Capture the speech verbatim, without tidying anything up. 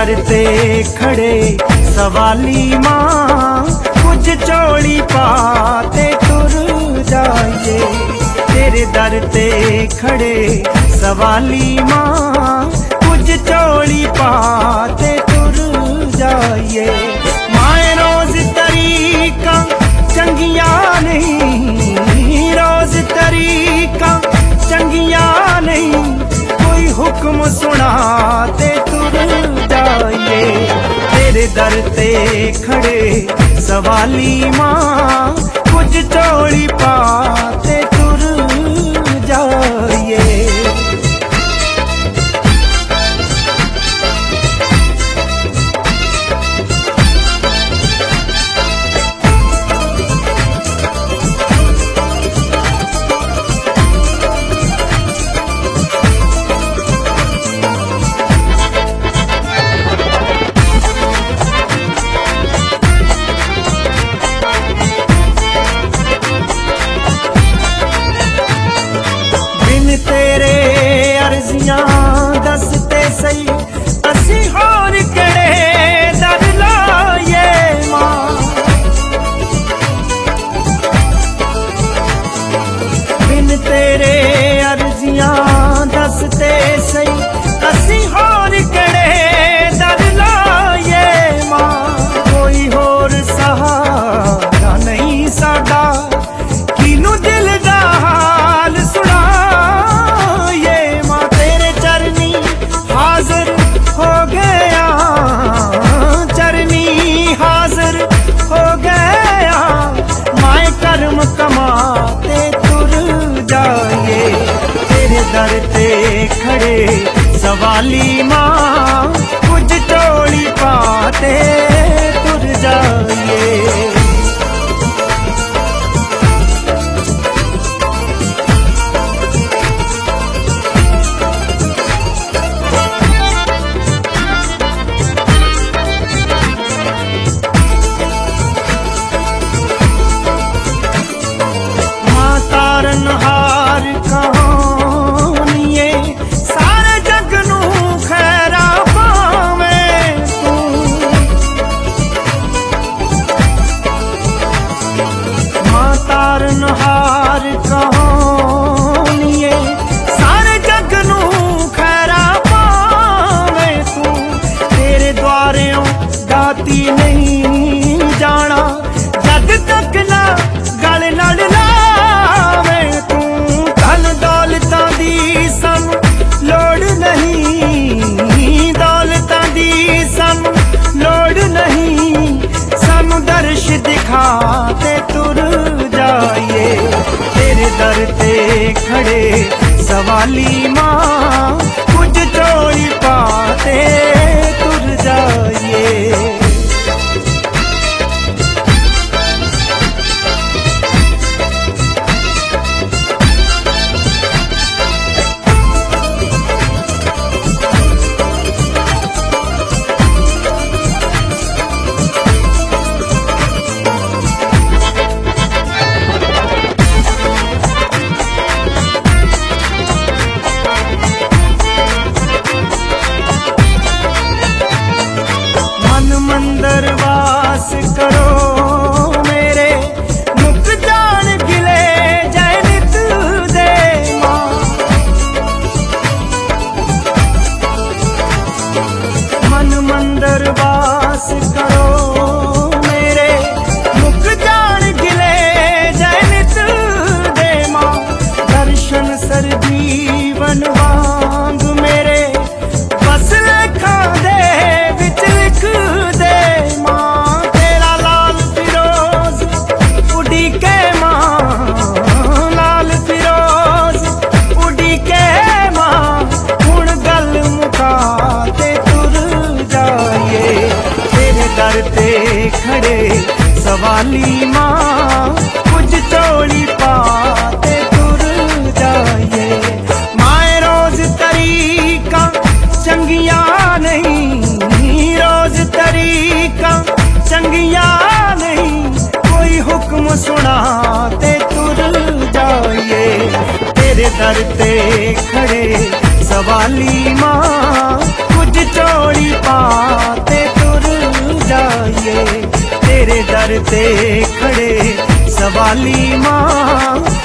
दर ते खड़े सवाली माँ, कुछ चोली पाते तुर जाइए। तेरे दर ते खड़े सवाली माँ, कुछ चोली पाते तुर जाइए। माए रोज तरीका चंगिया नहीं, रोज तरीका चंगिया नहीं, कोई हुक्म सुनाते तुर जाइए। तेरे दर ते खड़े सवाली माँ, कुछ चोली पाते तुर जाइए। तेरे अर्जियां दसते सही, असी होर केड़े दर लाए मां। बिन तेरे अर्जियां दसते सही, असी होर केड़े दर लाए मां। कोई होर सहारा नहीं साडा, किनू दिल दा हाल सुना। हाजिर हो गया चरनी, हाजिर हो गया, माए कर्म कमाते तुर जाइए। तेरे दर ते खड़े सवाली माँ, कुछ चोली पाते तुर जाइए। हार कहानिए सारे जग नू खैरा पावे तू। मां तारन हार कहानिए सारे जग नू खैरा पावे तू। तेरे द्वारों दाती नहीं जाना, जद तक ना गल लड़ लावे तू। धन दौलतां दी सन लोड़ नहीं, दौलतां दी सन लोड़ नहीं, सानू दर्श दिखाते तुर जाइए। तेरे दर ते खड़े सवाली माँ, कुछ चोली पाते तुर जाइए। मंदर वास करो मेरे, मुक जान गिले जय नित दे मां। मन मंदर वास करो मेरे, मुक जान गिले जय नित दे मां। दर्शन सर जीवन वांग मेरे, बस लेखा दे विच लिख दे मां। तेरा लाल फिरोज उड़ी के मां, लाल फिरोज उड़ी के मां, हुण गल मुकाते तुर जाइए। तेरे दर ते खड़े सवाली माँ, कुछ चोली पाते तुर जाइए। माए रोज तरीका चंगिया नहीं, रोज तरीका चंगिया नहीं, कोई हुक्म सुनाते तुर जाइए। तेरे दर ते खड़े सवाली माँ, कुछ चोली पा ते खड़े सवाली माँ